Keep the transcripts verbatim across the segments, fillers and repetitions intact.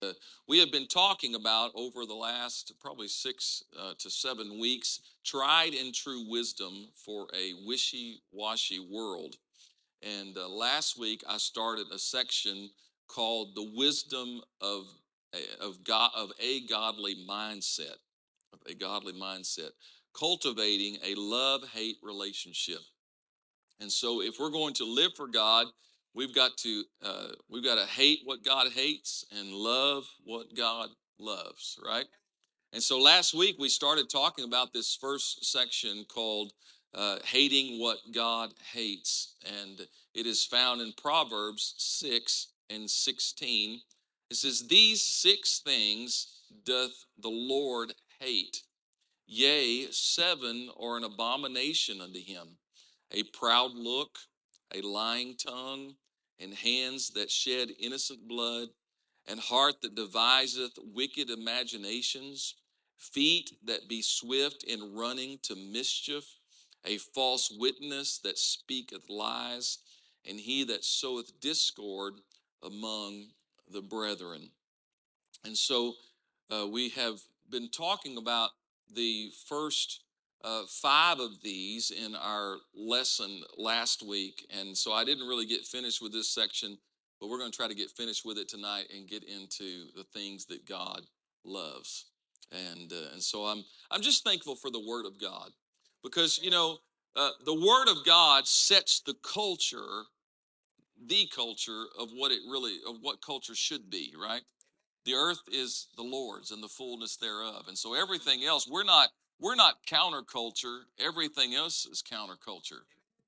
Uh, we have been talking about over the last probably six uh, to seven weeks tried and true wisdom for a wishy-washy world. And uh, last week I started a section called "The Wisdom of of God of a Godly Mindset." Of a godly mindset, cultivating a love-hate relationship. And so, if we're going to live for God, we've got to uh, we've got to hate what God hates and love what God loves, right? And so, last week we started talking about this first section called uh, "Hating What God Hates," and it is found in Proverbs six and sixteen. It says, "These six things doth the Lord hate. Yea, seven are an abomination unto him: a proud look, a lying tongue, and hands that shed innocent blood, and heart that deviseth wicked imaginations, feet that be swift in running to mischief, a false witness that speaketh lies, and he that soweth discord among the brethren." And so uh, we have been talking about the first uh, five of these in our lesson last week. And so I didn't really get finished with this section, but we're going to try to get finished with it tonight and get into the things that God loves. And, uh, and so I'm, I'm just thankful for the Word of God, because, you know, uh, the Word of God sets the culture, the culture of what it really, of what culture should be, right? The earth is the Lord's and the fullness thereof. And so everything else, we're not we're not counterculture. Everything else is counterculture,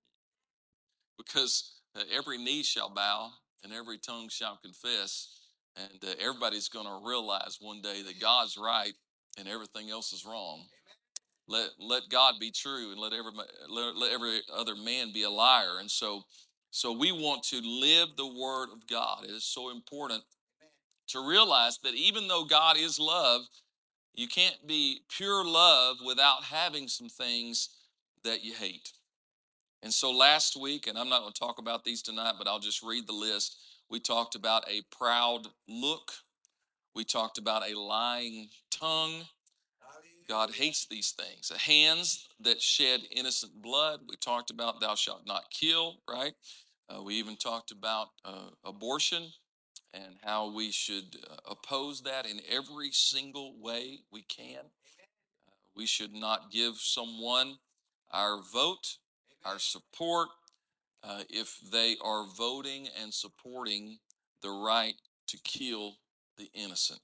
because uh, every knee shall bow and every tongue shall confess, and uh, everybody's going to realize one day that God's right and everything else is wrong. Let let God be true, and let every let, let every other man be a liar. And so so we want to live the word of God. It is so important to realize that even though God is love, you can't be pure love without having some things that you hate. And so last week, and I'm not going to talk about these tonight, but I'll just read the list. We talked about a proud look. We talked about a lying tongue. God hates these things. Hands that shed innocent blood. We talked about thou shalt not kill, right? Uh, we even talked about uh, abortion and how we should uh, oppose that in every single way we can. Uh, we should not give someone our vote, our support, uh, if they are voting and supporting the right to kill the innocent.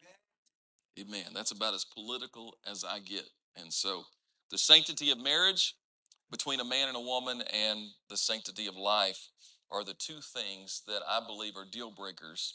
Amen. That's about as political as I get. And so, the sanctity of marriage between a man and a woman and the sanctity of life are the two things that I believe are deal breakers.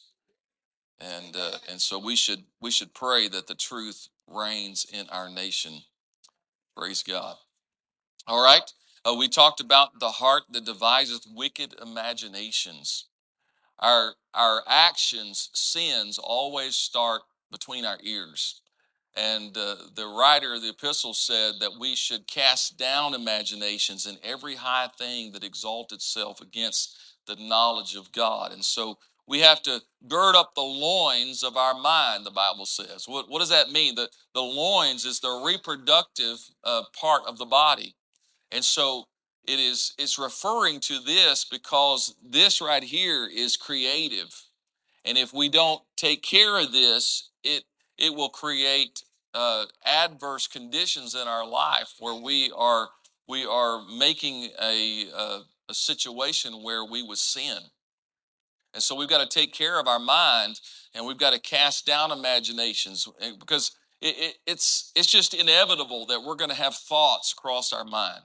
And uh, and so we should we should pray that the truth reigns in our nation. Praise God. All right. Uh, we talked about the heart that deviseth wicked imaginations. Our our actions, sins, always start between our ears. And uh, the writer of the epistle said that we should cast down imaginations and every high thing that exalts itself against the knowledge of God. And so we have to gird up the loins of our mind, the Bible says. What, what does that mean? The, the loins is the reproductive uh, part of the body. And so it is it's referring to this because this right here is creative. And if we don't take care of this, it it will create uh, adverse conditions in our life where we are we are making a, a a situation where we would sin. And so we've got to take care of our mind, and we've got to cast down imaginations, because it, it, it's it's just inevitable that we're going to have thoughts cross our mind,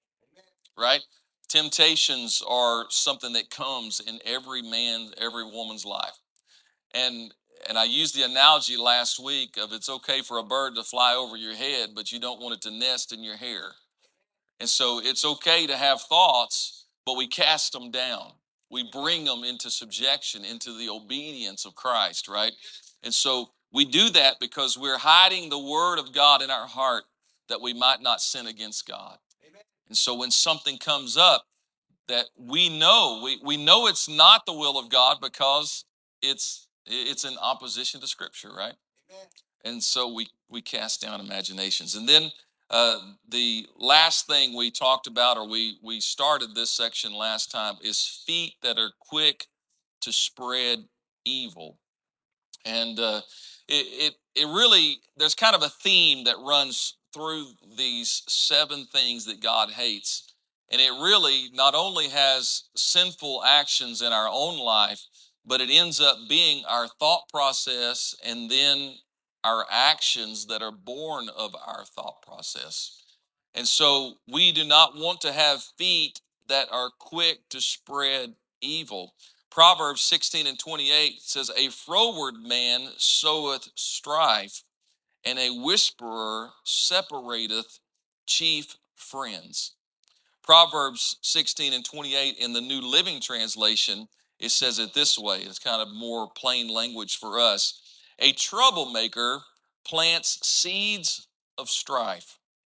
right? Temptations are something that comes in every man, every woman's life. And and I used the analogy last week of it's okay for a bird to fly over your head, but you don't want it to nest in your hair. And so it's okay to have thoughts, but we cast them down. We bring them into subjection, into the obedience of Christ, right? And so we do that because we're hiding the word of God in our heart that we might not sin against God. And so when something comes up that we know, we, we know it's not the will of God because it's It's in opposition to Scripture, right? Amen. And so we, we cast down imaginations. And then uh, the last thing we talked about, or we, we started this section last time, is feet that are quick to spread evil. And uh, it, it it really, there's kind of a theme that runs through these seven things that God hates. And it really not only has sinful actions in our own life, but it ends up being our thought process and then our actions that are born of our thought process. And so we do not want to have feet that are quick to spread evil. Proverbs sixteen and twenty-eight says, a froward man soweth strife, and a whisperer separateth chief friends. Proverbs sixteen and twenty-eight in the New Living Translation, it says it this way. It's kind of more plain language for us. A troublemaker plants seeds of strife.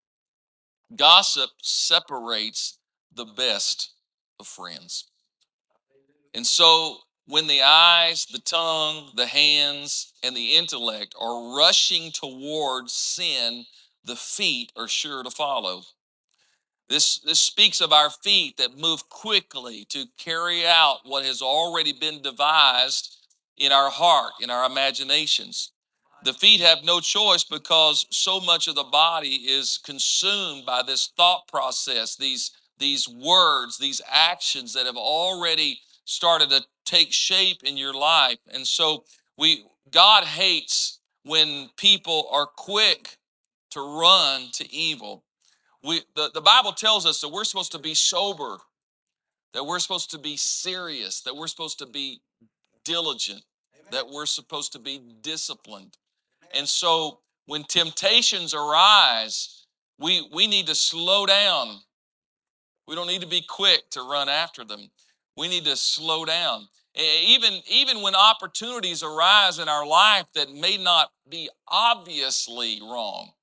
Gossip separates the best of friends. And so when the eyes, the tongue, the hands, and the intellect are rushing towards sin, the feet are sure to follow. This, this speaks of our feet that move quickly to carry out what has already been devised in our heart, in our imaginations. The feet have no choice because so much of the body is consumed by this thought process, these, these words, these actions that have already started to take shape in your life. And so we God hates when people are quick to run to evil. We, the, the Bible tells us that we're supposed to be sober, that we're supposed to be serious, that we're supposed to be diligent, Amen. That we're supposed to be disciplined. Amen. And so when temptations arise, we, we need to slow down. We don't need to be quick to run after them. We need to slow down. Even, even when opportunities arise in our life that may not be obviously wrong,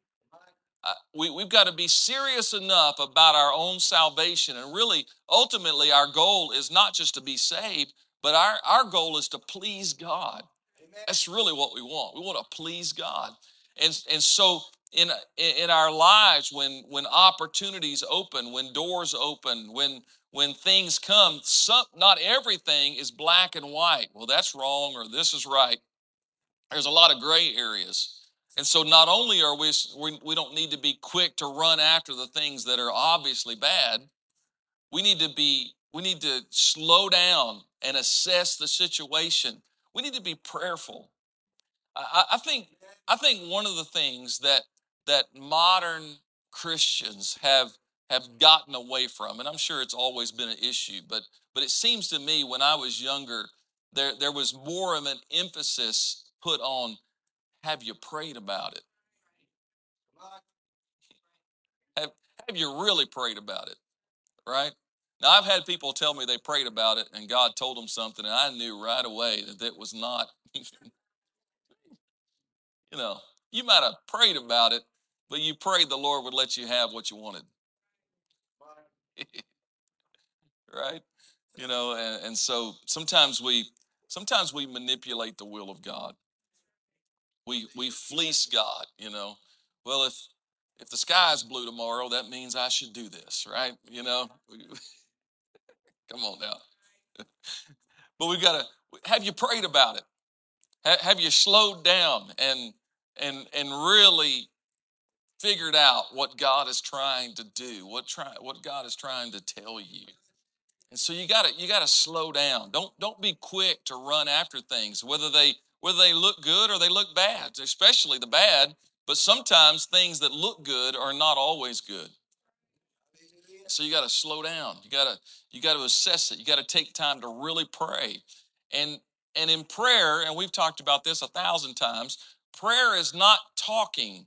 Uh, we, we've got to be serious enough about our own salvation. And really, ultimately, our goal is not just to be saved, but our, our goal is to please God. Amen. That's really what we want. We want to please God. And, and so in, in our lives, when, when opportunities open, when doors open, when, when things come, some, not everything is black and white. Well, that's wrong or this is right. There's a lot of gray areas. And so not only are we, we, we don't need to be quick to run after the things that are obviously bad, we need to be, we need to slow down and assess the situation. We need to be prayerful. I, I think, I think one of the things that, that modern Christians have, have gotten away from, and I'm sure it's always been an issue, but, but it seems to me when I was younger, there, there was more of an emphasis put on, have you prayed about it? Have, have you really prayed about it? Right? Now, I've had people tell me they prayed about it and God told them something, and I knew right away that it was not, you know, you might have prayed about it, but you prayed the Lord would let you have what you wanted. Right? You know, and, and so sometimes we sometimes we manipulate the will of God. We we fleece God, you know. Well, if if the sky is blue tomorrow, that means I should do this, right? You know, come on now. But we've got to, have you prayed about it? Have you slowed down and and and really figured out what God is trying to do, what try what God is trying to tell you? And so you got to you got to slow down. Don't don't be quick to run after things, whether they whether they look good or they look bad, especially the bad. But sometimes things that look good are not always good. So you got to slow down. You got to you got to assess it. You got to take time to really pray. And and in prayer, and we've talked about this a thousand times, prayer is not talking.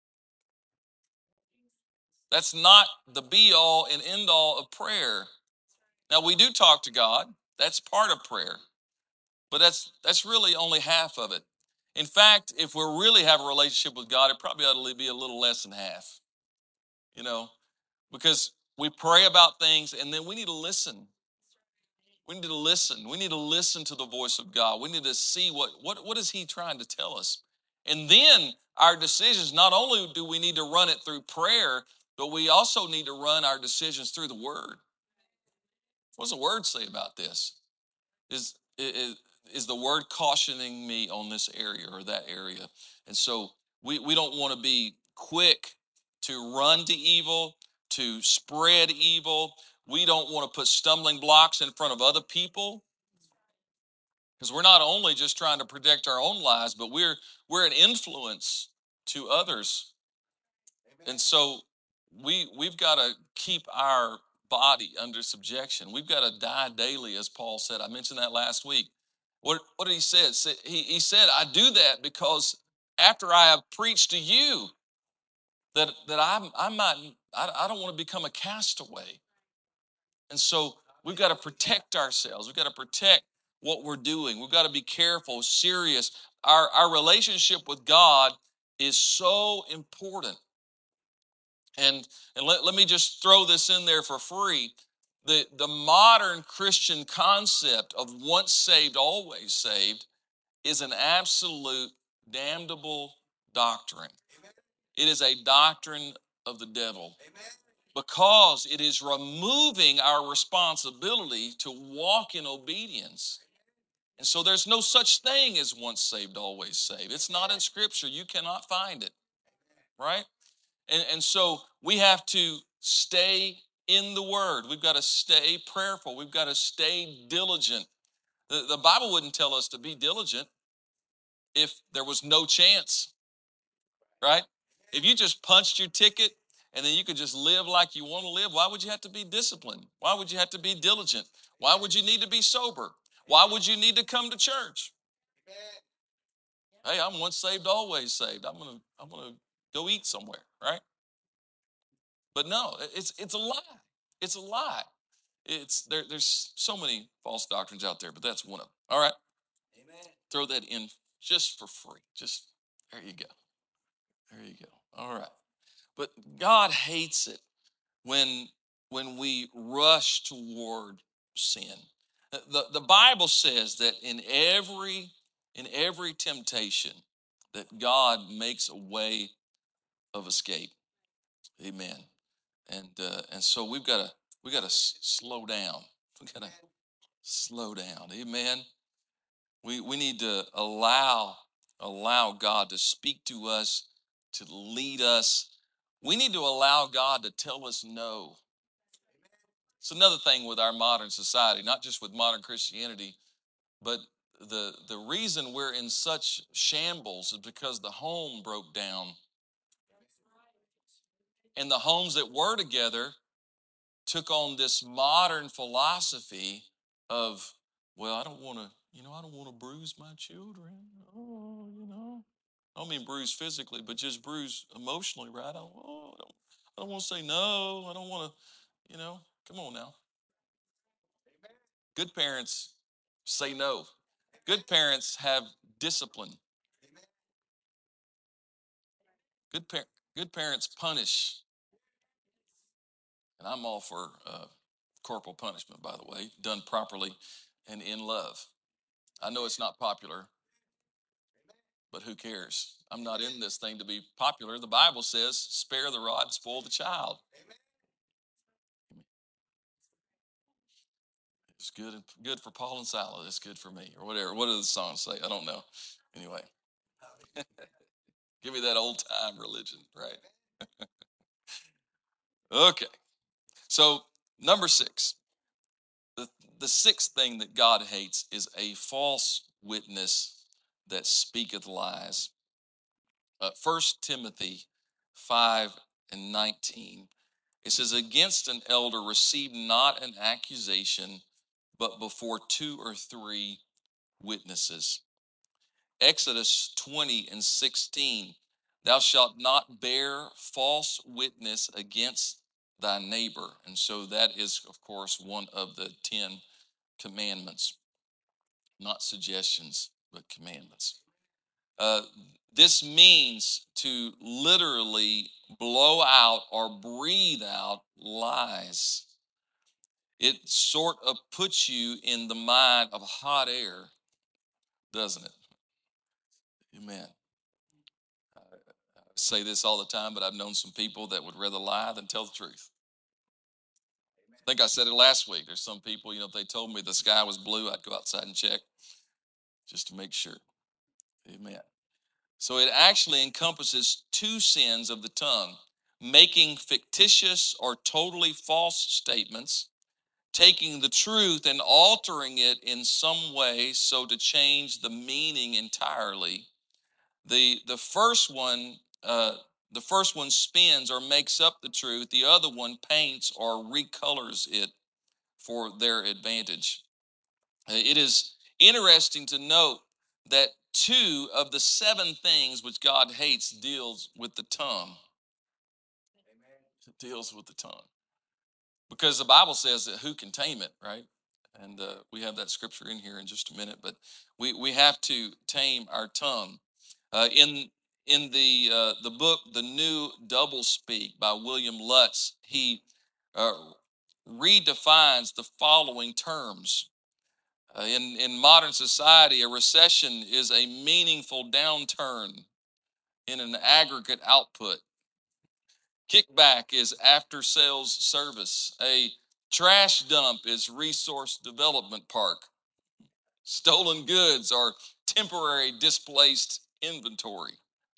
That's not the be all and end all of prayer. Now we do talk to God. That's part of prayer. But that's that's really only half of it. In fact, if we really have a relationship with God, it probably ought to be a little less than half. You know, because we pray about things and then we need to listen. We need to listen. We need to listen to the voice of God. We need to see what, what, what is he trying to tell us. And then our decisions, not only do we need to run it through prayer, but we also need to run our decisions through the Word. What does the Word say about this? Is, is, is the Word cautioning me on this area or that area? And so we, we don't want to be quick to run to evil, to spread evil. We don't want to put stumbling blocks in front of other people, because we're not only just trying to protect our own lives, but we're we're an influence to others. And so we we've got to keep our body under subjection. We've got to die daily, as Paul said. I mentioned that last week. What what did he say? He, he said, I do that because after I have preached to you, that that I I might I, I don't want to become a castaway. And so we've got to protect ourselves. We've got to protect what we're doing. We've got to be careful, serious. Our, our relationship with God is so important. And, and let, let me just throw this in there for free. The, the modern Christian concept of once saved, always saved is an absolute damnable doctrine. It is a doctrine of the devil. Because it is removing our responsibility to walk in obedience. And so there's no such thing as once saved, always saved. It's not in Scripture. You cannot find it, right? And, and so we have to stay in the Word. We've got to stay prayerful. We've got to stay diligent. The, the Bible wouldn't tell us to be diligent if there was no chance, right? If you just punched your ticket and then you could just live like you want to live, why would you have to be disciplined? Why would you have to be diligent? Why would you need to be sober? Why would you need to come to church? Hey, I'm once saved, always saved. I'm gonna, I'm gonna go eat somewhere, right? But no, it's it's a lie. It's a lie. It's there. There's so many false doctrines out there, but that's one of them. All right, amen. Throw that in just for free. Just there you go. There you go. All right. But God hates it when, when we rush toward sin. The, the Bible says that in every, in every temptation, that God makes a way of escape. Amen. And uh, and so we've got to we got to s- slow down. We got to slow down. Amen. We we need to allow allow God to speak to us, to lead us. We need to allow God to tell us no. It's another thing with our modern society, not just with modern Christianity, but the the reason we're in such shambles is because the home broke down. And the homes that were together took on this modern philosophy of, well, I don't want to, you know, I don't want to bruise my children. Oh, you know. I don't mean bruise physically, but just bruise emotionally, right? I don't, oh, I don't, I don't want to say no. I don't want to, you know, come on now. Good parents say no. Good parents have discipline. Good, par- good parents punish. And I'm all for uh, corporal punishment, by the way, done properly and in love. I know it's not popular, but who cares? I'm not in this thing to be popular. The Bible says, spare the rod, spoil the child. It's good good for Paul and Silas. It's good for me, or whatever. What do the songs say? I don't know. Anyway, give me that old time religion, right? Okay. So number six, the the sixth thing that God hates is a false witness that speaketh lies. Uh, First Timothy five and nineteen. It says, against an elder receive not an accusation, but before two or three witnesses. Exodus twenty and sixteen, thou shalt not bear false witness against thy neighbor. And so that is, of course, one of the Ten Commandments, not suggestions, but commandments. Uh, this means to literally blow out or breathe out lies. it sort of puts you in the mind of hot air, doesn't it? Amen. I say this all the time, but I've known some people that would rather lie than tell the truth. I think I said it last week. There's some people, you know, if they told me the sky was blue, I'd go outside and check just to make sure. Amen. So it actually encompasses two sins of the tongue: making fictitious or totally false statements, taking the truth and altering it in some way so to change the meaning entirely. The the first one uh, the first one spins or makes up the truth. The other one paints or recolors it for their advantage. Uh, It is interesting to note that two of the seven things which God hates deals with the tongue. It deals with the tongue. Because the Bible says that who can tame it, right? And uh, we have that scripture in here in just a minute, but we, we have to tame our tongue. Uh, in in the uh, the book, The New Doublespeak by William Lutz, he uh, redefines the following terms. Uh, in, in modern society, a recession is a meaningful downturn in an aggregate output. Kickback is after sales service. A trash dump is resource development park. Stolen goods are temporary displaced inventory.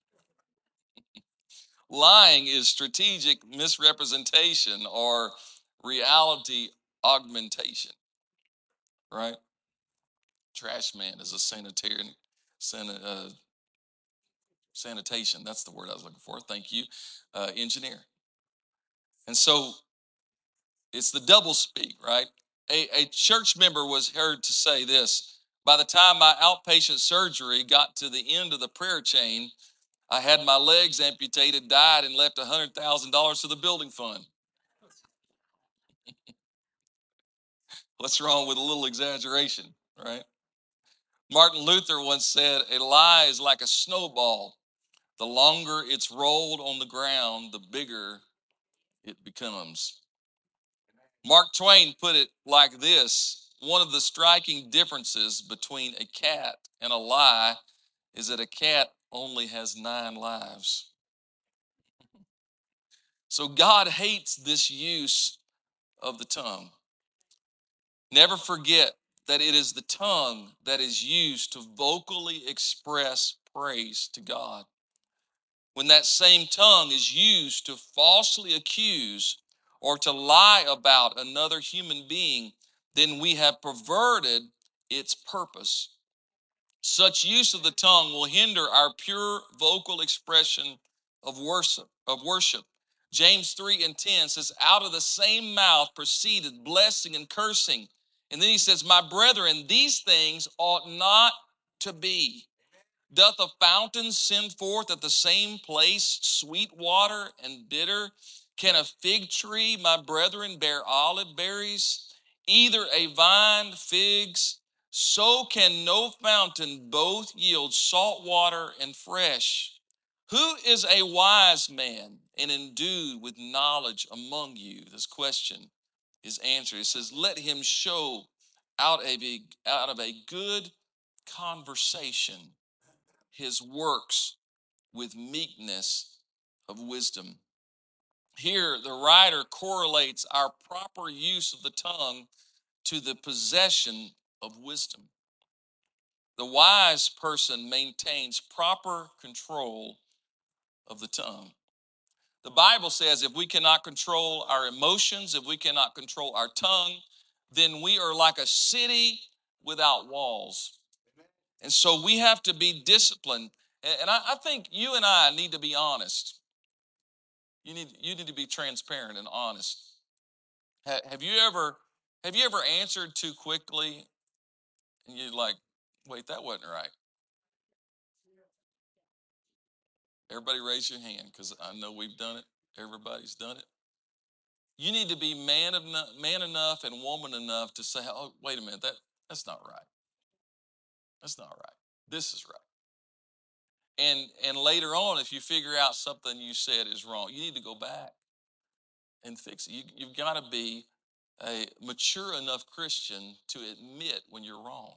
Lying is strategic misrepresentation or reality augmentation, right? Trash man is a sanitarian, san, uh, sanitation. That's the word I was looking for. Thank you, uh, engineer. And so it's the double speak, right? A, a church member was heard to say this: by the time my outpatient surgery got to the end of the prayer chain, I had my legs amputated, died, and left one hundred thousand dollars to the building fund. What's wrong with a little exaggeration, right? Martin Luther once said, a lie is like a snowball. The longer it's rolled on the ground, the bigger it becomes. Mark Twain put it like this: one of the striking differences between a cat and a lie is that a cat only has nine lives. So God hates this use of the tongue. Never forget that it is the tongue that is used to vocally express praise to God. When that same tongue is used to falsely accuse or to lie about another human being, then we have perverted its purpose. Such use of the tongue will hinder our pure vocal expression of worship. Of worship. James three and ten says, out of the same mouth proceeded blessing and cursing. And then he says, my brethren, these things ought not to be. Doth a fountain send forth at the same place sweet water and bitter? Can a fig tree, my brethren, bear olive berries? Either a vine, figs. So can no fountain both yield salt water and fresh. Who is a wise man and endued with knowledge among you? This question is answered. It says, let him show out of a, out of a good conversation his works with meekness of wisdom. Here, the writer correlates our proper use of the tongue to the possession of wisdom. The wise person maintains proper control of the tongue. The Bible says if we cannot control our emotions, if we cannot control our tongue, then we are like a city without walls. And so we have to be disciplined. And I, I think you and I need to be honest. You need, you need to be transparent and honest. Ha, have you ever have you ever answered too quickly and you're like, wait, that wasn't right? Everybody raise your hand because I know we've done it. Everybody's done it. You need to be man of man enough and woman enough to say, oh, wait a minute, that, that's not right. That's not right. This is right. And and later on, if you figure out something you said is wrong, you need to go back and fix it. You, you've got to be a mature enough Christian to admit when you're wrong.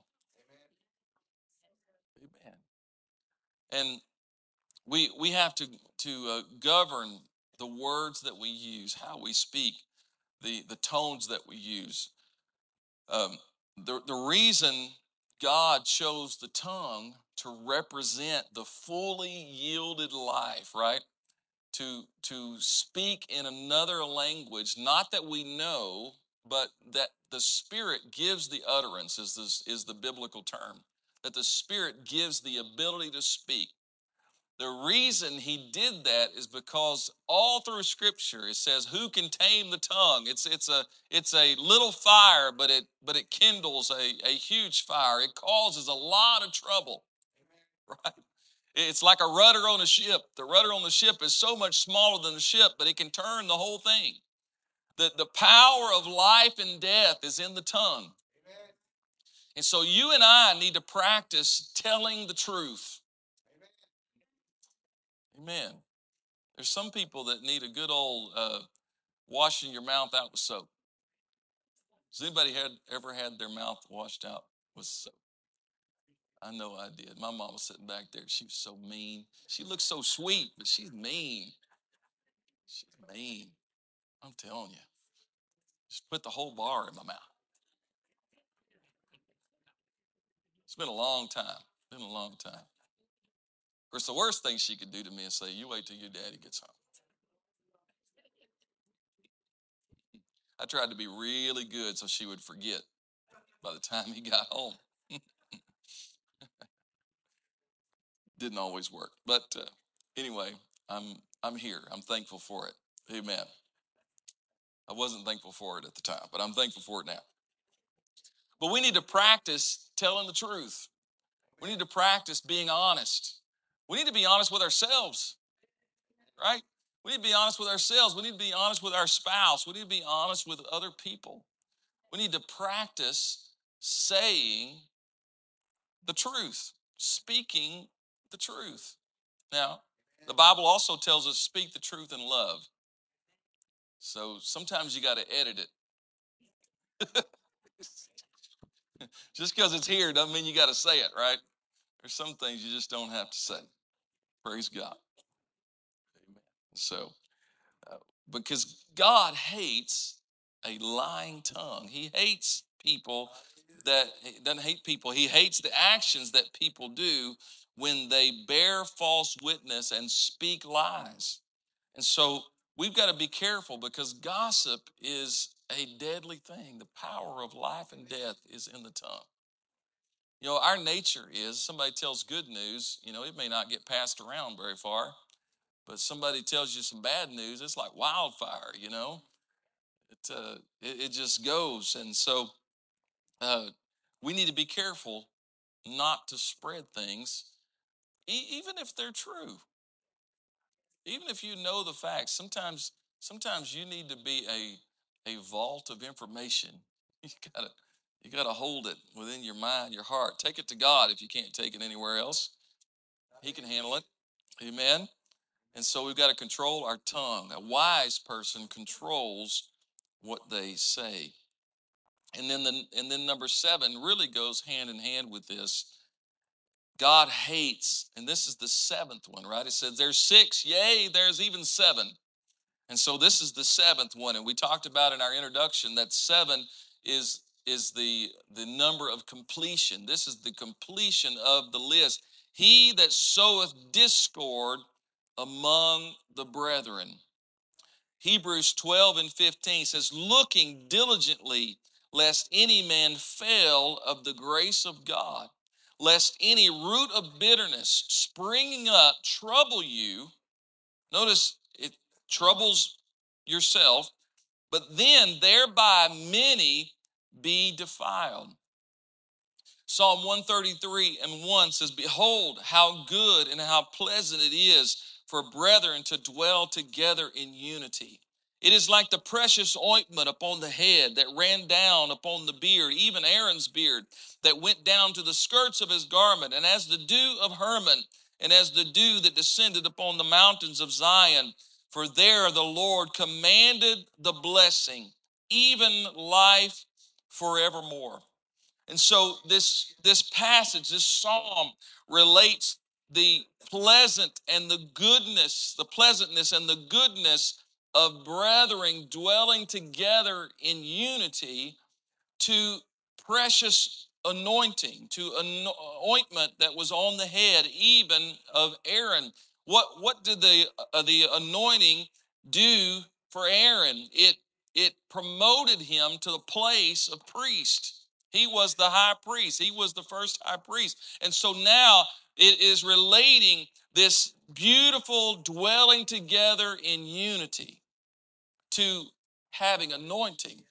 Amen. And we we have to to uh, govern the words that we use, how we speak, the the tones that we use. Um, the the reason God chose the tongue to represent the fully yielded life, right? To to speak in another language, not that we know, but that the Spirit gives the utterance, is this is the biblical term. That the Spirit gives the ability to speak. The reason he did that is because all through Scripture it says, "Who can tame the tongue?" It's it's a it's a little fire, but it but it kindles a, a huge fire. It causes a lot of trouble, right? It's like a rudder on a ship. The rudder on the ship is so much smaller than the ship, but it can turn the whole thing. The the power of life and death is in the tongue, and so you and I need to practice telling the truth. Amen. There's some people that need a good old uh, washing your mouth out with soap. Has anybody had ever had their mouth washed out with soap? I know I did. My mom was sitting back there. She was so mean. She looks so sweet, but she's mean. She's mean. I'm telling you. Just put the whole bar in my mouth. It's been a long time. Been a long time. Of course, the worst thing she could do to me is say, "You wait till your daddy gets home." I tried to be really good so she would forget by the time he got home. Didn't always work. But uh, anyway, I'm I'm here. I'm thankful for it. Amen. I wasn't thankful for it at the time, but I'm thankful for it now. But we need to practice telling the truth. We need to practice being honest. We need to be honest with ourselves, right? We need to be honest with ourselves. We need to be honest with our spouse. We need to be honest with other people. We need to practice saying the truth, speaking the truth. Now, the Bible also tells us speak the truth in love. So sometimes you got to edit it. Just because it's here doesn't mean you got to say it, right? There's some things you just don't have to say. Praise God. Amen. So, uh, because God hates a lying tongue. He hates people that, he doesn't hate people. He hates the actions that people do when they bear false witness and speak lies. And so we've got to be careful because gossip is a deadly thing. The power of life and death is in the tongue. You know, our nature is somebody tells good news, you know, it may not get passed around very far, but somebody tells you some bad news, it's like wildfire, you know. It, uh, it, it just goes. And so uh, we need to be careful not to spread things, e- even if they're true. Even if you know the facts, sometimes sometimes you need to be a a vault of information. You gotta you gotta hold it within your mind, your heart. Take it to God if you can't take it anywhere else. He can handle it. Amen. And so we've got to control our tongue. A wise person controls what they say. And then the and then number seven really goes hand in hand with this. God hates, and this is the seventh one, right? It says there's six, yea, there's even seven. And so this is the seventh one. And we talked about in our introduction that seven is, is the, the number of completion. This is the completion of the list. He that soweth discord among the brethren. Hebrews twelve and fifteen says, looking diligently, lest any man fail of the grace of God, lest any root of bitterness springing up trouble you. Notice it troubles yourself, but then thereby many be defiled. Psalm one thirty-three and one says, behold, how good and how pleasant it is for brethren to dwell together in unity. It is like the precious ointment upon the head that ran down upon the beard, even Aaron's beard, that went down to the skirts of his garment, and as the dew of Hermon, and as the dew that descended upon the mountains of Zion. For there the Lord commanded the blessing, even life forevermore. And so this, this passage, this psalm relates the pleasant and the goodness, the pleasantness and the goodness of brethren dwelling together in unity to precious anointing, to an ointment that was on the head, even of Aaron. What, what did the, uh, the anointing do for Aaron? It, it promoted him to the place of priest. He was the high priest. He was the first high priest. And so now it is relating this beautiful dwelling together in unity to having anointing.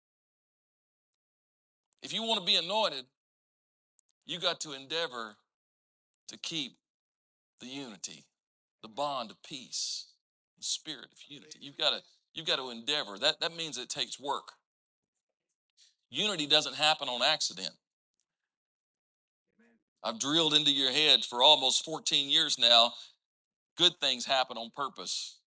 If you want to be anointed, you got to endeavor to keep the unity, the bond of peace, the spirit of unity. You've got to, you've got to endeavor. That, that means it takes work. Unity doesn't happen on accident. I've drilled into your head for almost fourteen years now, good things happen on purpose.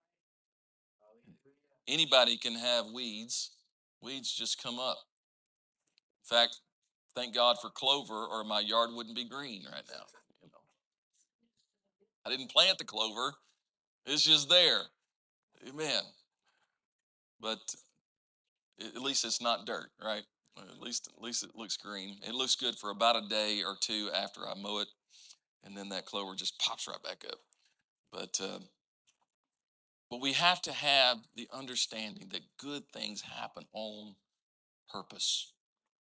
Anybody can have weeds. Weeds just come up. In fact, thank God for clover, or my yard wouldn't be green right now. You know, I didn't plant the clover. It's just there. Amen. But at least it's not dirt, right? At least, at least it looks green. It looks good for about a day or two after I mow it, and then that clover just pops right back up. But uh, but we have to have the understanding that good things happen on purpose.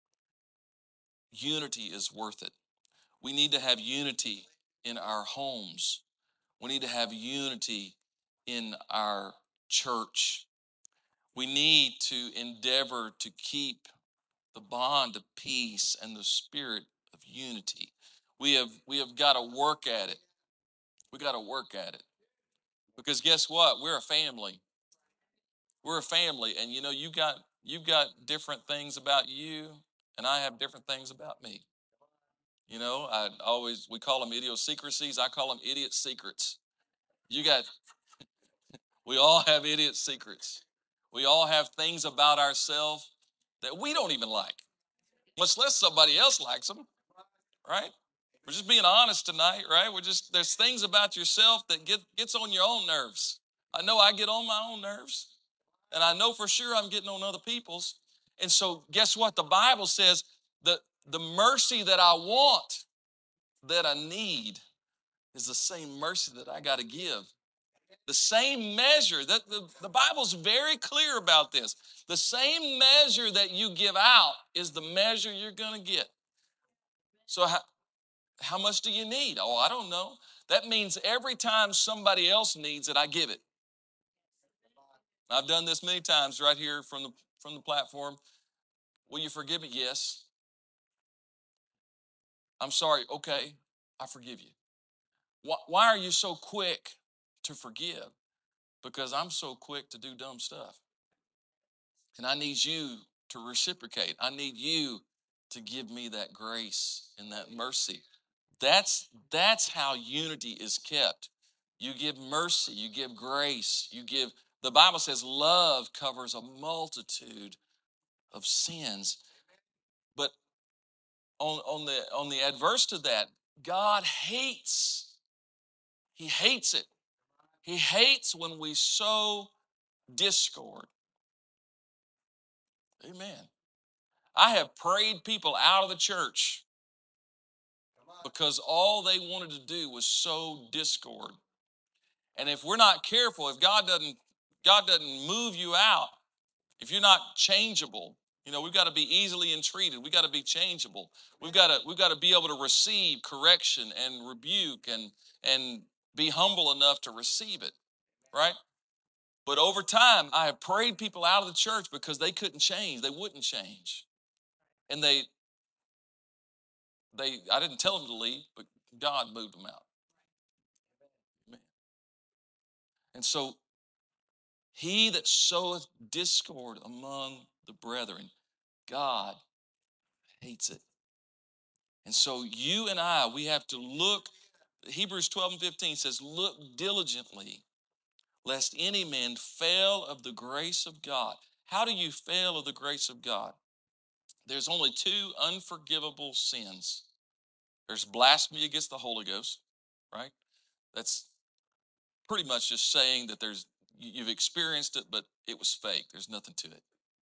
Unity is worth it. We need to have unity in our homes. We need to have unity in our church. We need to endeavor to keep the bond of peace and the spirit of unity. We have, we have got to work at it. We got to work at it. Because guess what? We're a family. We're a family. And you know, you got, you've got different things about you, and I have different things about me. You know, I always, we call them idiosyncrasies. I call them idiot secrets. You got, we all have idiot secrets. We all have things about ourselves that we don't even like, much less somebody else likes them, right? We're just being honest tonight, right? We're just, there's things about yourself that get gets on your own nerves. I know I get on my own nerves, and I know for sure I'm getting on other people's. And so guess what? The Bible says that the mercy that I want, that I need, is the same mercy that I got to give. The same measure, that the, the Bible's very clear about this. The same measure that you give out is the measure you're going to get. So how, how much do you need? Oh, I don't know. That means every time somebody else needs it, I give it. I've done this many times right here from the, from the platform. Will you forgive me? Yes. I'm sorry. Okay, I forgive you. Why, why are you so quick to forgive? Because I'm so quick to do dumb stuff. And I need you to reciprocate. I need you to give me that grace and that mercy. That's, that's how unity is kept. You give mercy, you give grace, you give, the Bible says love covers a multitude of sins. But on, on, the, on the adverse to that, God hates. He hates it. He hates when we sow discord. Amen. I have prayed people out of the church because all they wanted to do was sow discord. And if we're not careful, if God doesn't, God doesn't move you out, if you're not changeable, you know, we've got to be easily entreated. We've got to be changeable. We've got to, we've got to be able to receive correction and rebuke and, and be humble enough to receive it, right? But over time, I have prayed people out of the church because they couldn't change. They wouldn't change. And they, they, I didn't tell them to leave, but God moved them out. Amen. And so, he that soweth discord among the brethren, God hates it. And so you and I, we have to look, Hebrews twelve and fifteen says, look diligently, lest any man fail of the grace of God, How do you fail of the grace of God? There's only two unforgivable sins. There's blasphemy against the Holy Ghost, right? That's pretty much just saying that there's you've experienced it, but it was fake. There's nothing to it.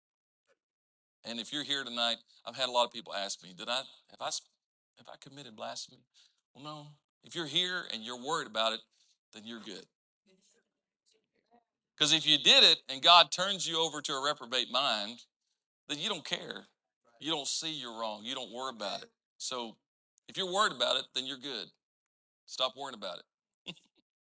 And if you're here tonight, I've had a lot of people ask me, "Did I have I have I committed blasphemy?" Well, no. If you're here and you're worried about it, then you're good. Because if you did it and God turns you over to a reprobate mind, then you don't care. You don't see you're wrong. You don't worry about it. So if you're worried about it, then you're good. Stop worrying about it.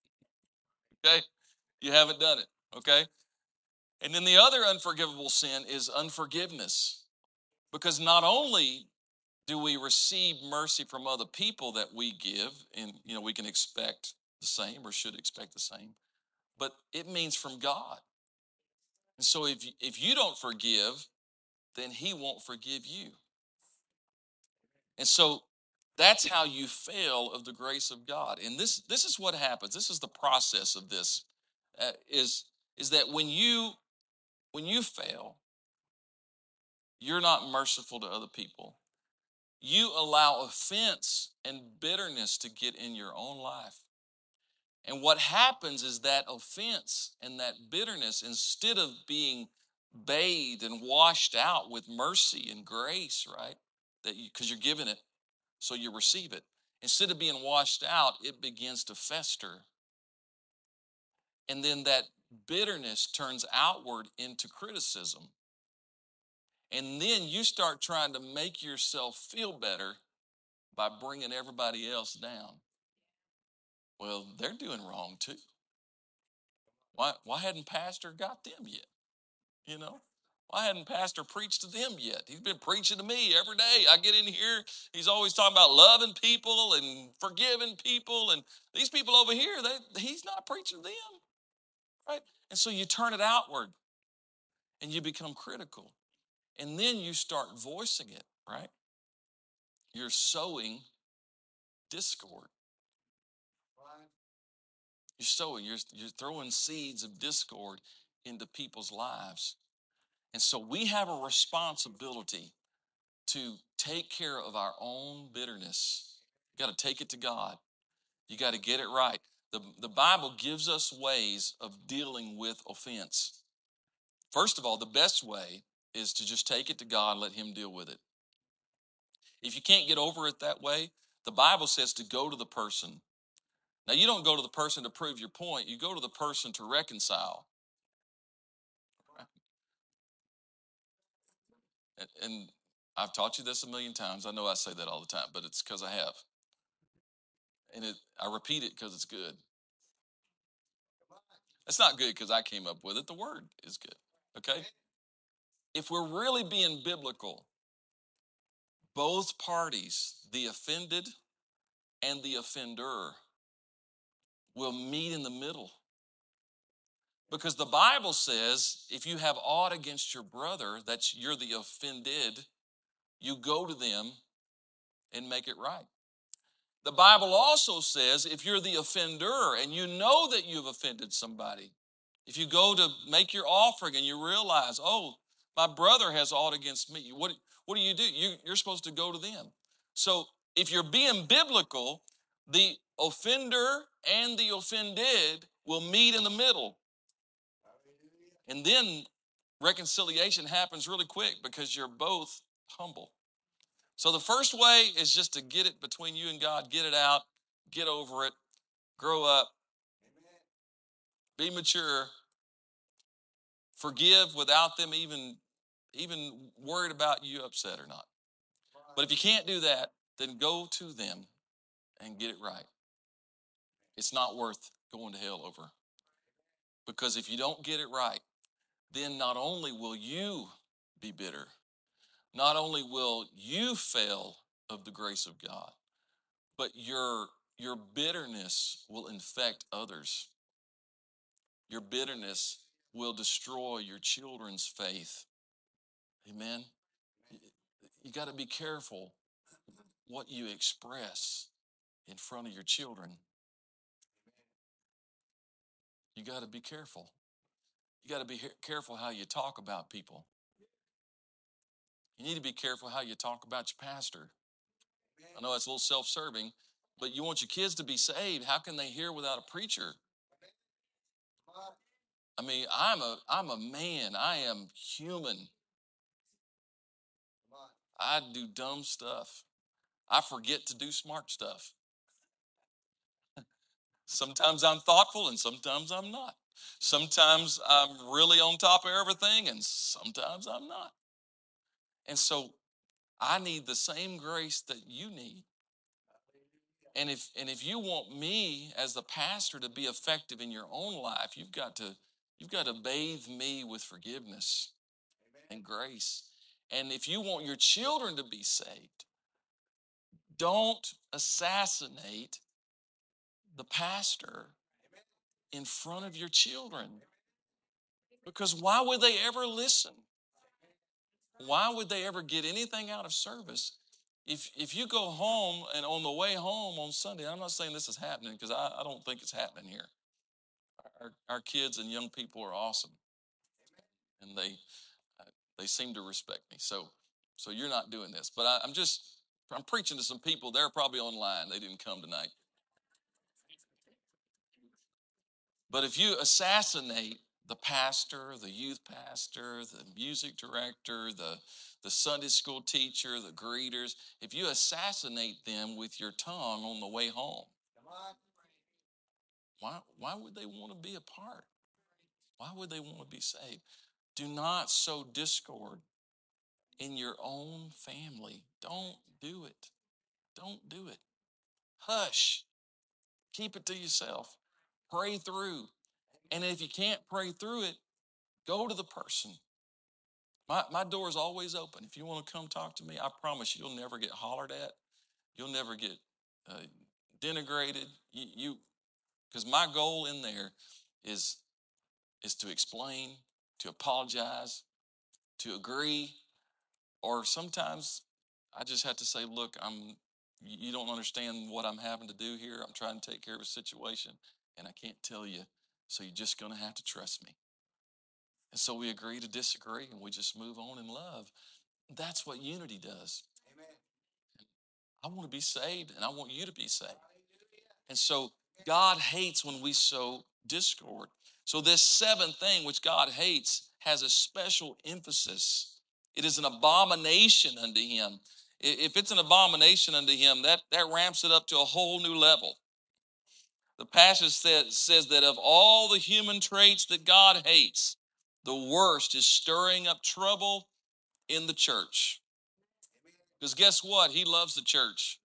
Okay? You haven't done it. Okay? And then the other unforgivable sin is unforgiveness. Because not only do we receive mercy from other people that we give, and you know, we can expect the same or should expect the same, but it means from God. And so if if you don't forgive, then he won't forgive you. And so that's how you fail of the grace of God. And this this is what happens. This is the process of this. Uh, is is that when you when you fail, you're not merciful to other people. You allow offense and bitterness to get in your own life. And what happens is that offense and that bitterness, instead of being bathed and washed out with mercy and grace, right? That you, because you're given it, so you receive it. Instead of being washed out, it begins to fester. And then that bitterness turns outward into criticism. And then you start trying to make yourself feel better by bringing everybody else down. Well, they're doing wrong too. Why, why hadn't Pastor got them yet? You know? Why hadn't Pastor preached to them yet? He's been preaching to me every day. I get in here, he's always talking about loving people and forgiving people. And these people over here, they, he's not preaching to them, right? And so you turn it outward and you become critical. And then you start voicing it, right? You're sowing discord. You're sowing, you're, you're throwing seeds of discord into people's lives. And so we have a responsibility to take care of our own bitterness. You got to take it to God. You got to get it right. The, the Bible gives us ways of dealing with offense. First of all, the best way is to just take it to God and let him deal with it. If you can't get over it that way, the Bible says to go to the person. Now, you don't go to the person to prove your point. You go to the person to reconcile. And, and I've taught you this a million times. I know I say that all the time, but it's because I have. And it, I repeat it because it's good. It's not good because I came up with it. The word is good. Okay? If we're really being biblical, both parties, the offended and the offender, will meet in the middle. Because the Bible says if you have aught against your brother, that's you're the offended, you go to them and make it right. The Bible also says if you're the offender and you know that you've offended somebody, if you go to make your offering and you realize, oh, my brother has aught against me, what, what do you do? You, you're supposed to go to them. So if you're being biblical, the offender and the offended will meet in the middle. And then reconciliation happens really quick because you're both humble. So the first way is just to get it between you and God, get it out, get over it, grow up, be mature, forgive without them even, even worried about you upset or not. But if you can't do that, then go to them and get it right. It's not worth going to hell over. Because if you don't get it right, then not only will you be bitter, not only will you fail of the grace of God, but your, your bitterness will infect others. Your bitterness will destroy your children's faith. Amen. You got to be careful what you express in front of your children. You got to be careful. You got to be careful how you talk about people. You need to be careful how you talk about your pastor. I know it's a little self-serving, but you want your kids to be saved. How can they hear without a preacher? I mean, I'm a I'm a man. I am human. I do dumb stuff. I forget to do smart stuff. Sometimes I'm thoughtful and sometimes I'm not. Sometimes I'm really on top of everything and sometimes I'm not. And so I need the same grace that you need. And if and if you want me as the pastor to be effective in your own life, you've got to you've got to bathe me with forgiveness and grace. And if you want your children to be saved, don't assassinate the pastor in front of your children. Because why would they ever listen? Why would they ever get anything out of service? If if you go home and on the way home on Sunday, I'm not saying this is happening because I, I don't think it's happening here. Our, our kids and young people are awesome, and they uh, they seem to respect me. So so you're not doing this, but I, I'm just I'm preaching to some people. They're probably online. They didn't come tonight. But if you assassinate the pastor, the youth pastor, the music director, the, the Sunday school teacher, the greeters, if you assassinate them with your tongue on the way home, why, why would they want to be a part? Why would they want to be saved? Do not sow discord in your own family. Don't do it. Don't do it. Hush. Keep it to yourself. Pray through. And if you can't pray through it, go to the person. My, my door is always open. If you want to come talk to me, I promise you'll never get hollered at. You'll never get uh, denigrated. You, because my goal in there is, is to explain, to apologize, to agree, or sometimes I just have to say, look, I'm, you don't understand what I'm having to do here. I'm trying to take care of a situation, and I can't tell you, so you're just going to have to trust me. And so we agree to disagree, and we just move on in love. That's what unity does. Amen. I want to be saved, and I want you to be saved. And so God hates when we sow discord. So this seventh thing which God hates has a special emphasis. It is an abomination unto him. If it's an abomination unto him, that, that ramps it up to a whole new level. The passage says, says that of all the human traits that God hates, the worst is stirring up trouble in the church. Because guess what? He loves the church.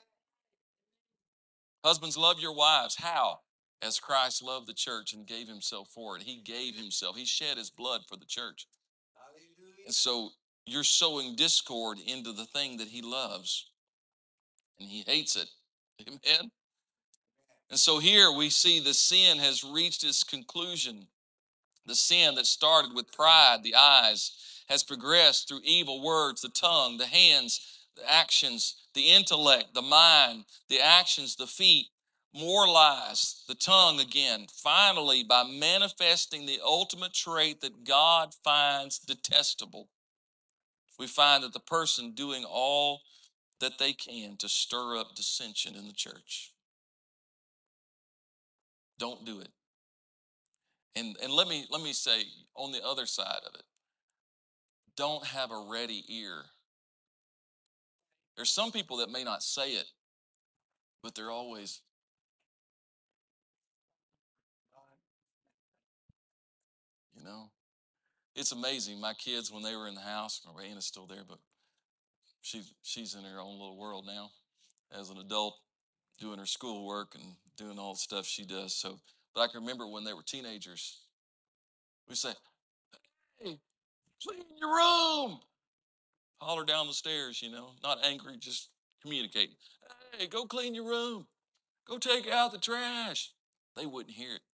Husbands, love your wives. How? As Christ loved the church and gave himself for it. He gave himself. He shed his blood for the church. And so you're sowing discord into the thing that he loves. And he hates it. Amen? And so here we see the sin has reached its conclusion. The sin that started with pride, the eyes, has progressed through evil words, the tongue, the hands, the actions, the intellect, the mind, the actions, the feet, more lies, the tongue again. Finally, by manifesting the ultimate trait that God finds detestable, we find that the person doing all that they can to stir up dissension in the church. Don't do it. And, and let me let me say on the other side of it, don't have a ready ear. There's some people that may not say it, but they're always, you know. It's amazing. My kids, when they were in the house, Anna's still there, but she's she's in her own little world now as an adult, doing her schoolwork and doing all the stuff she does. So, but I can remember when they were teenagers, we say, "Hey, clean your room." Holler down the stairs, you know, not angry, just communicating. Hey, go clean your room. Go take out the trash. They wouldn't hear it.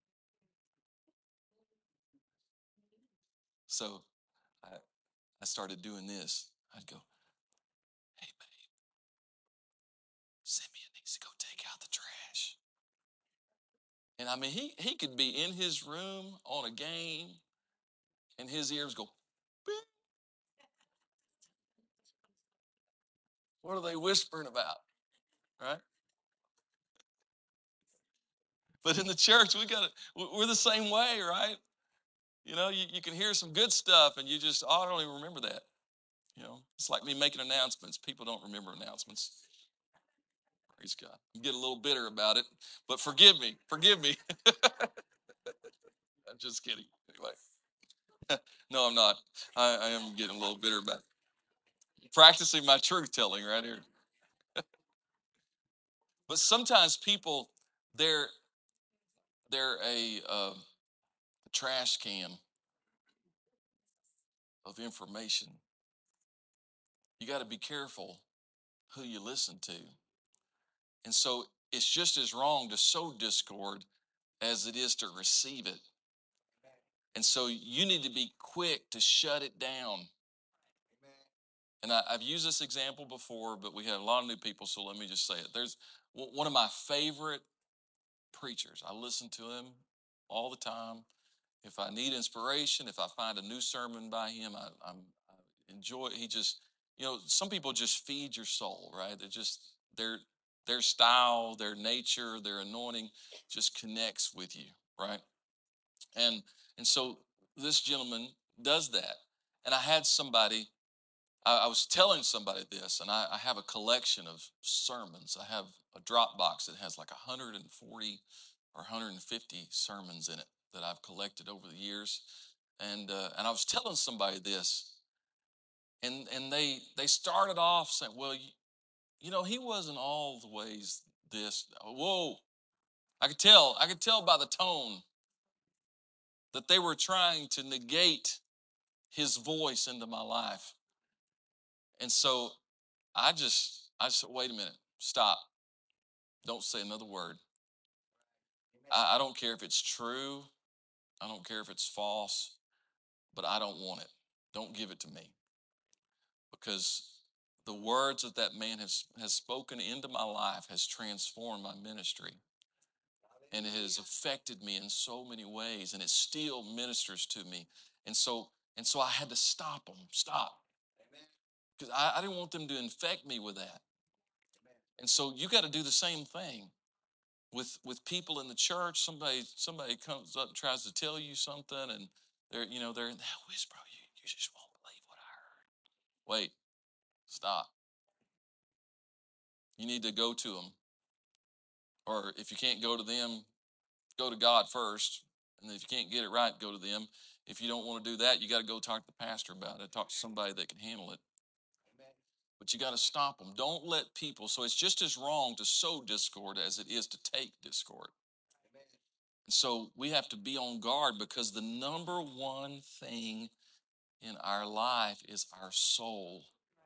So I, I started doing this. I'd go, hey, babe, Simeon needs to go take out the trash. And I mean, he, he could be in his room on a game, and his ears go, beep. What are they whispering about? Right? But in the church, we got we're the same way, right? You know, you, you can hear some good stuff and you just, oh, I don't even remember that. You know, it's like me making announcements. People don't remember announcements. Praise God. I'm getting a little bitter about it, but forgive me. Forgive me. I'm just kidding. Anyway, no, I'm not. I, I am getting a little bitter about it. Practicing my truth telling right here. But sometimes people, they're they're a, uh, a trash can of information. You got to be careful who you listen to. And so it's just as wrong to sow discord as it is to receive it. And so you need to be quick to shut it down. And I, I've used this example before, but we had a lot of new people, so let me just say it. There's one of my favorite preachers. I listen to him all the time. If I need inspiration, if I find a new sermon by him, I, I'm, I enjoy it. He just, you know, some people just feed your soul, right? They're just, their their style, their nature, their anointing just connects with you, right? And and so this gentleman does that. And I had somebody, I, I was telling somebody this, and I, I have a collection of sermons. I have a Dropbox that has like one hundred forty or one hundred fifty sermons in it that I've collected over the years. And uh, and I was telling somebody this, and and they they started off saying, well, you, you know, he wasn't all the ways this. Whoa, I could tell. I could tell by the tone that they were trying to negate his voice into my life. And so I just, I just said, wait a minute, stop. Don't say another word. I, I don't care if it's true. I don't care if it's false, but I don't want it. Don't give it to me. Because the words that that man has, has spoken into my life has transformed my ministry. And it has affected me in so many ways, and it still ministers to me. And so, and so I had to stop them. Stop. Because I, I didn't want them to infect me with that. And so you got to do the same thing with with people in the church. Somebody somebody comes up and tries to tell you something, and they're you know they're in that whisper. You you just won't believe what I heard. Wait, stop. You need to go to them, or if you can't go to them, go to God first. And if you can't get it right, go to them. If you don't want to do that, you got to go talk to the pastor about it. Talk to somebody that can handle it. But you got to stop them. Don't let people. So it's just as wrong to sow discord as it is to take discord. And so we have to be on guard, because the number one thing in our life is our soul.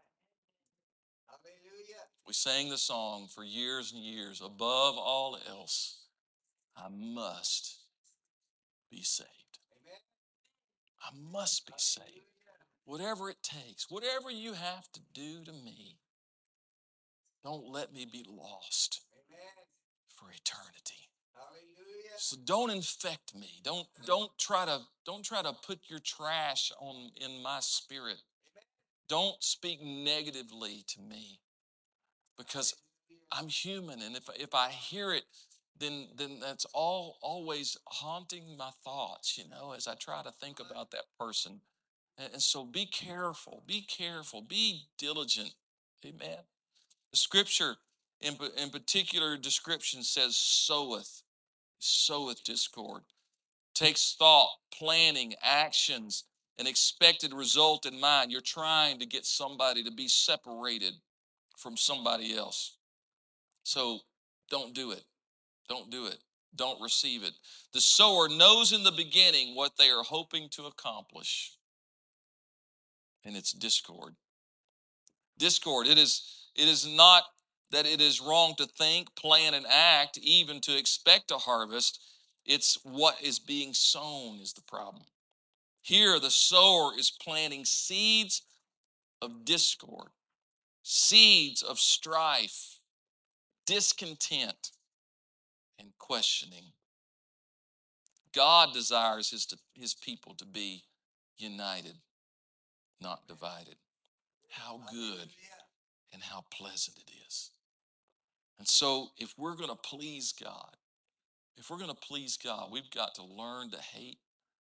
We sang the song for years and years. Above all else, I must be saved. I must be saved. Whatever it takes, whatever you have to do to me, don't let me be lost for eternity. So don't infect me. Don't don't try to don't try to put your trash on in my spirit. Don't speak negatively to me, because I'm human, and if if I hear it, then then that's all always haunting my thoughts, you know, as I try to think about that person. And, and so be careful, be careful, be diligent. Amen. The scripture in, in particular description says soweth, soweth discord. Takes thought, planning, actions, an expected result in mind. You're trying to get somebody to be separated from somebody else. So don't do it. Don't do it. Don't receive it. The sower knows in the beginning what they are hoping to accomplish, and it's discord. Discord. It is, it is not that it is wrong to think, plan, and act, even to expect a harvest. It's what is being sown is the problem. Here, the sower is planting seeds of discord, seeds of strife, discontent, and questioning. God desires his, his people to be united, not divided. How good and how pleasant it is. And so if we're going to please God, if we're going to please God, we've got to learn to hate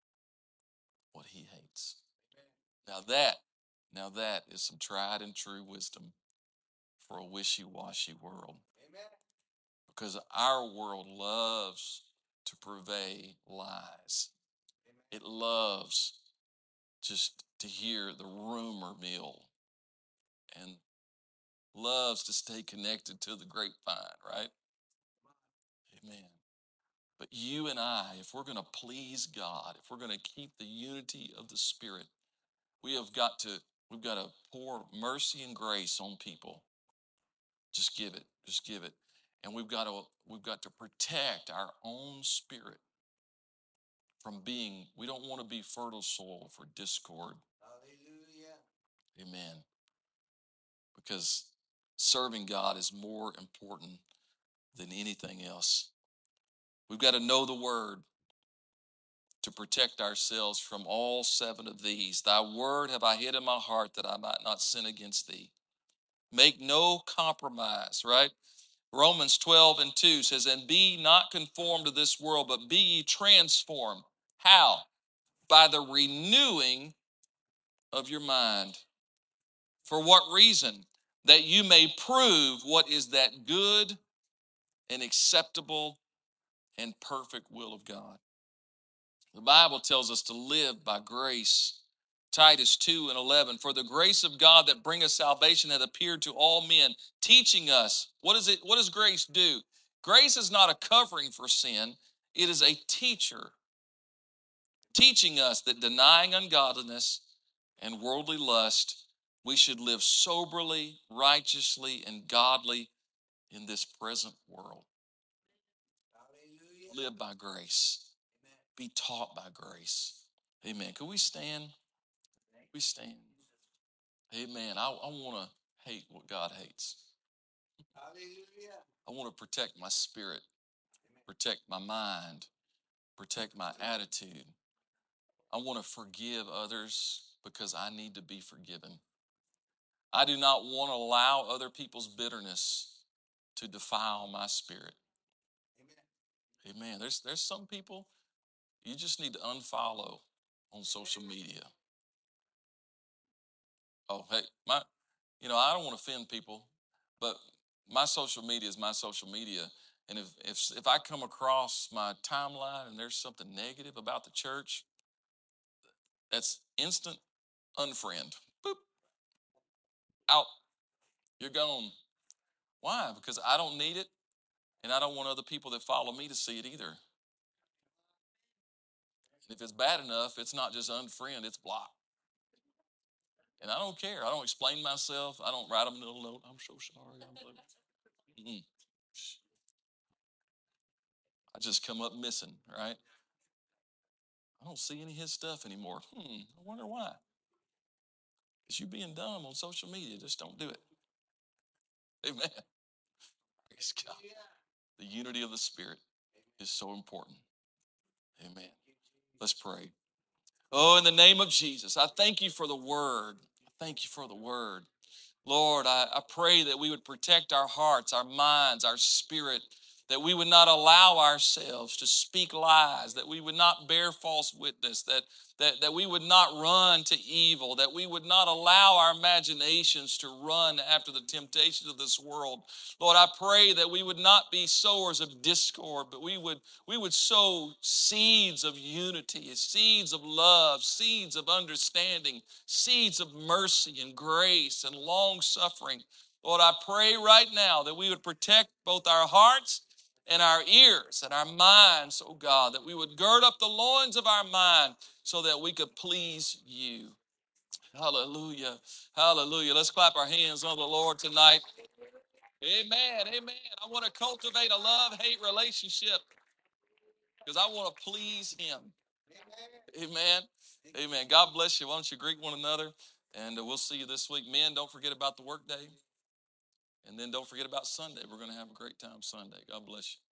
what he hates. Now that, now that is some tried and true wisdom for a wishy-washy world. Because our world loves to purvey lies. It loves just to hear the rumor mill and loves to stay connected to the grapevine, right? Amen. But you and I, if we're going to please God, if we're going to keep the unity of the Spirit, we have got to, we've got to pour mercy and grace on people. Just give it, just give it. And we've got to, we've got to protect our own spirit from being, we don't want to be fertile soil for discord. Hallelujah. Amen. Because serving God is more important than anything else. We've got to know the word to protect ourselves from all seven of these. Thy word have I hid in my heart that I might not sin against thee. Make no compromise, right? Romans twelve and two says, and be not conformed to this world, but be ye transformed. How? By the renewing of your mind. For what reason? That you may prove what is that good and acceptable and perfect will of God. The Bible tells us to live by grace. Titus two and eleven, for the grace of God that bringeth salvation hath appeared to all men, teaching us, what is it? What does grace do? Grace is not a covering for sin. It is a teacher, teaching us that denying ungodliness and worldly lust, we should live soberly, righteously, and godly in this present world. Live by grace. Be taught by grace. Amen. Can we stand? We stand. Amen. I, I want to hate what God hates. I want to protect my spirit, protect my mind, protect my attitude. I want to forgive others because I need to be forgiven. I do not want to allow other people's bitterness to defile my spirit. Amen. Amen. There's, there's some people you just need to unfollow on social media. Oh, hey, my, you know, I don't want to offend people, but my social media is my social media. And if, if, if I come across my timeline and there's something negative about the church, that's instant unfriend. Boop. Out. You're gone. Why? Because I don't need it, and I don't want other people that follow me to see it either. If it's bad enough, it's not just unfriend, it's block. And I don't care. I don't explain myself. I don't write them a little note. I'm so sorry. I'm mm I just come up missing, right? I don't see any of his stuff anymore. Hmm, I wonder why. Because you being dumb on social media, just don't do it. Amen. Praise God. The unity of the Spirit is so important. Amen. Let's pray. Oh, in the name of Jesus, I thank you for the word. I thank you for the word. Lord, I, I pray that we would protect our hearts, our minds, our spirit, that we would not allow ourselves to speak lies, that we would not bear false witness, that, that, that we would not run to evil, that we would not allow our imaginations to run after the temptations of this world. Lord, I pray that we would not be sowers of discord, but we would, we would sow seeds of unity, seeds of love, seeds of understanding, seeds of mercy and grace and long suffering. Lord, I pray right now that we would protect both our hearts and our ears and our minds, oh God, that we would gird up the loins of our mind so that we could please you. Hallelujah. Hallelujah. Let's clap our hands on the Lord tonight. Amen. Amen. I want to cultivate a love-hate relationship because I want to please him. Amen. Amen. God bless you. Why don't you greet one another? And uh, we'll see you this week. Men, don't forget about the work day. And then don't forget about Sunday. We're going to have a great time Sunday. God bless you.